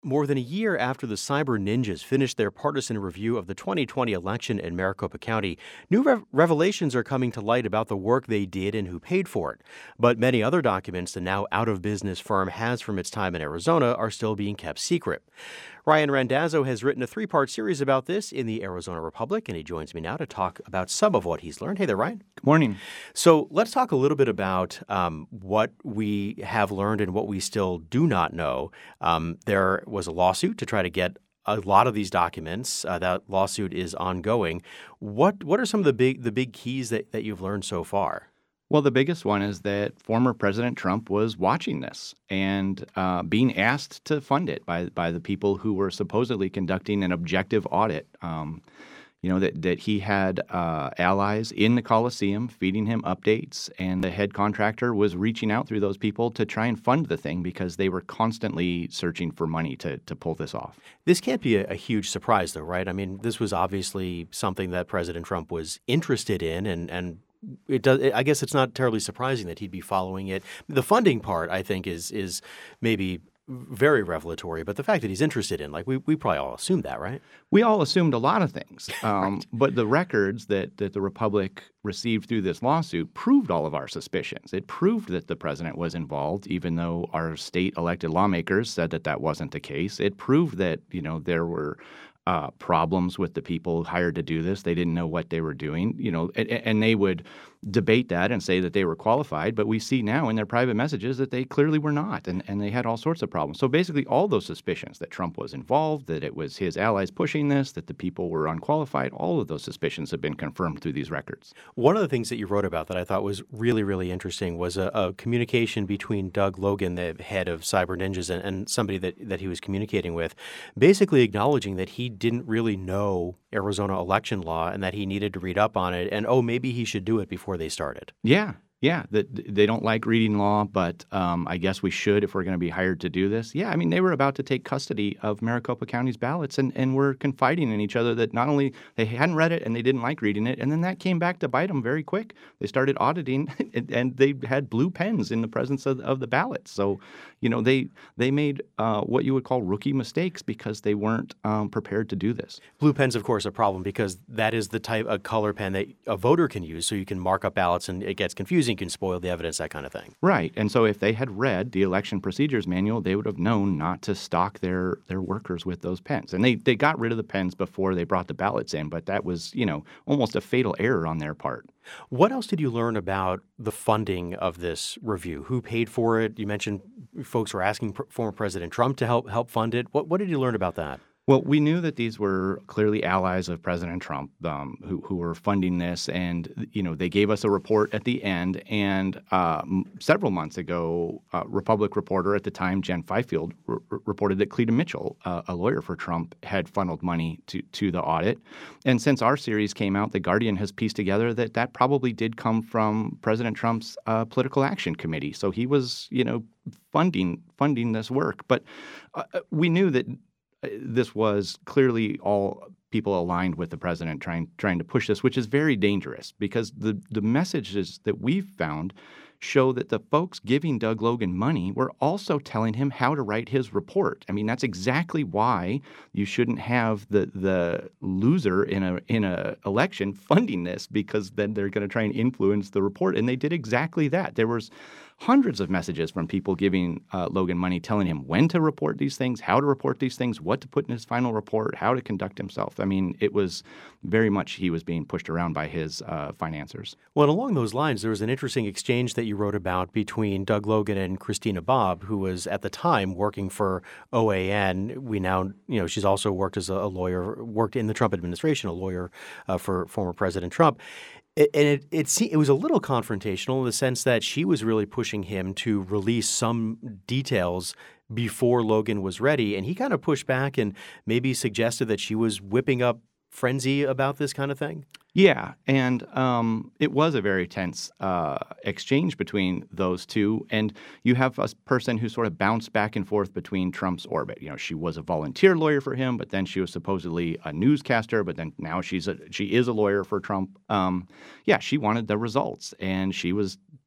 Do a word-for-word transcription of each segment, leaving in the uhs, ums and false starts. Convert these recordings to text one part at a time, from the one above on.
More than a year after the cyber ninjas finished their partisan review of the twenty twenty election in Maricopa County, new rev- revelations are coming to light about the work they did and who paid for it. But many other documents the now out of business firm has from its time in Arizona are still being kept secret. Ryan Randazzo has written a three-part series about this in the Arizona Republic, and he joins me now to talk about some of what he's learned. Hey there, Ryan. Good morning. So let's talk a little bit about um, what we have learned and what we still do not know. Um, there was a lawsuit to try to get a lot of these documents. Uh, that lawsuit is ongoing. What what are some of the big the big keys that, that you've learned so far? Well, the biggest one is that former President Trump was watching this and uh, being asked to fund it by by the people who were supposedly conducting an objective audit. Um, you know, that, that he had uh, allies in the Coliseum feeding him updates, and the head contractor was reaching out through those people to try and fund the thing because they were constantly searching for money to, to pull this off. This can't be a, a huge surprise, though, right? I mean, this was obviously something that President Trump was interested in, and and It does. I guess it's not terribly surprising that he'd be following it. The funding part, I think, is is maybe very revelatory, but the fact that he's interested in, like, we, we probably all assumed that, right? We all assumed a lot of things, um, Right. but the records that, that the Republic received through this lawsuit proved all of our suspicions. It proved that the president was involved, even though our state elected lawmakers said that that wasn't the case. It proved that, you know, there were uh, problems with the people hired to do this. They didn't know what they were doing, you know, and, and they would debate that and say that they were qualified, but we see now in their private messages that they clearly were not, and, and they had all sorts of problems. So basically all those suspicions that Trump was involved, that it was his allies pushing this, that the people were unqualified, all of those suspicions have been confirmed through these records. One of the things that you wrote about that I thought was really, really interesting was a, a communication between Doug Logan, the head of Cyber Ninjas, and, and somebody that, that he was communicating with, basically acknowledging that he didn't really know Arizona election law and that he needed to read up on it, and, oh, maybe he should do it before they started. Yeah. Yeah, that they don't like reading law, but um, I guess we should if we're going to be hired to do this. Yeah, I mean, they were about to take custody of Maricopa County's ballots, and, and were confiding in each other that not only they hadn't read it and they didn't like reading it, and then that came back to bite them very quick. They started auditing, and, and they had blue pens in the presence of, of the ballots. So, you know, they they made uh, what you would call rookie mistakes because they weren't um, prepared to do this. Blue pen's, of course, a problem because that is the type of color pen that a voter can use, so you can mark up ballots and it gets confusing. Can spoil the evidence, that kind of thing. Right. And so if they had read the election procedures manual, they would have known not to stock their, their workers with those pens. And they, they got rid of the pens before they brought the ballots in, but that was, you know, almost a fatal error on their part. What else did you learn about the funding of this review? Who paid for it? You mentioned folks were asking pr- former President Trump to help help fund it. What, what did you learn about that? Well, we knew that these were clearly allies of President Trump um, who, who were funding this. And, you know, they gave us a report at the end. And uh, m- several months ago, uh, Republic reporter at the time, Jen Fifield, r- r- reported that Cleta Mitchell, uh, a lawyer for Trump, had funneled money to, to the audit. And since our series came out, The Guardian has pieced together that that probably did come from President Trump's uh, political action committee. So he was, you know, funding funding this work. But uh, we knew that this was clearly all people aligned with the president trying trying to push this, which is very dangerous because the, the messages that we've found show that the folks giving Doug Logan money were also telling him how to write his report. I mean, that's exactly why you shouldn't have the the loser in a in a election funding this, because then they're going to try and influence the report. And they did exactly that. There was hundreds of messages from people giving uh, Logan money, telling him when to report these things, how to report these things, what to put in his final report, how to conduct himself. I mean, it was very much he was being pushed around by his uh, financiers. Well, and along those lines, there was an interesting exchange that you wrote about between Doug Logan and Christina Bobb, who was at the time working for O A N. We now, you know, she's also worked as a lawyer, worked in the Trump administration, a lawyer uh, for former President Trump. It, and it, it it was a little confrontational in the sense that she was really pushing him to release some details before Logan was ready. And he kind of pushed back and maybe suggested that she was whipping up frenzy about this kind of thing. Yeah, and um, it was a very tense uh, exchange between those two. And you have a person who sort of bounced back and forth between Trump's orbit. You know, she was a volunteer lawyer for him, but then she was supposedly a newscaster, but then now she's a, she is a lawyer for Trump. Um, yeah, she wanted the results, and she was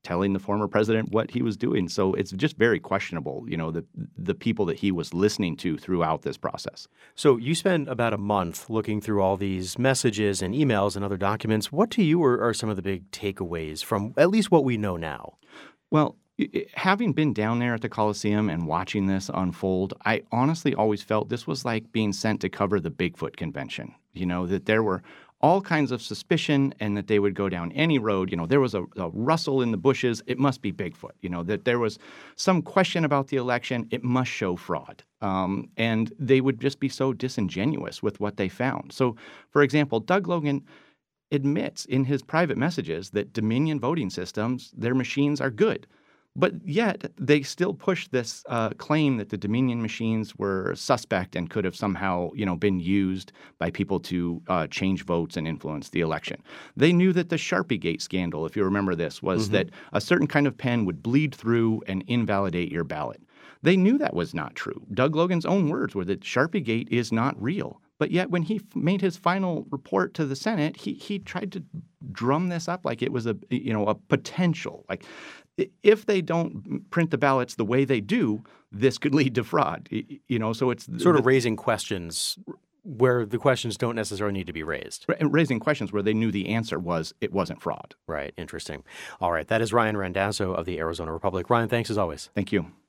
telling the former president what he was doing. So it's just very questionable, you know, the the people that he was listening to throughout this process. So you spent about a month looking through all these messages and emails and other documents. What to you are, are some of the big takeaways from at least what we know now? Well, having been down there at the Coliseum and watching this unfold, I honestly always felt this was like being sent to cover the Bigfoot convention. You know, that there were all kinds of suspicion and that they would go down any road. You know, there was a, a rustle in the bushes. It must be Bigfoot. You know, that there was some question about the election. It must show fraud. Um, and they would just be so disingenuous with what they found. So, for example, Doug Logan admits in his private messages that Dominion voting systems, their machines are good. But yet they still push this uh, claim that the Dominion machines were suspect and could have somehow, you know, been used by people to uh, change votes and influence the election. They knew that the Sharpiegate scandal, if you remember this, was mm-hmm. that a certain kind of pen would bleed through and invalidate your ballot. They knew that was not true. Doug Logan's own words were that Sharpiegate is not real. But yet when he f- made his final report to the Senate, he he tried to drum this up like it was a, you know, a potential. Like, if they don't print the ballots the way they do, this could lead to fraud. You know, so it's sort of the, raising questions where the questions don't necessarily need to be raised. Raising questions where they knew the answer was it wasn't fraud. Right. Interesting. All right. That is Ryan Randazzo of the Arizona Republic. Ryan, thanks as always. Thank you.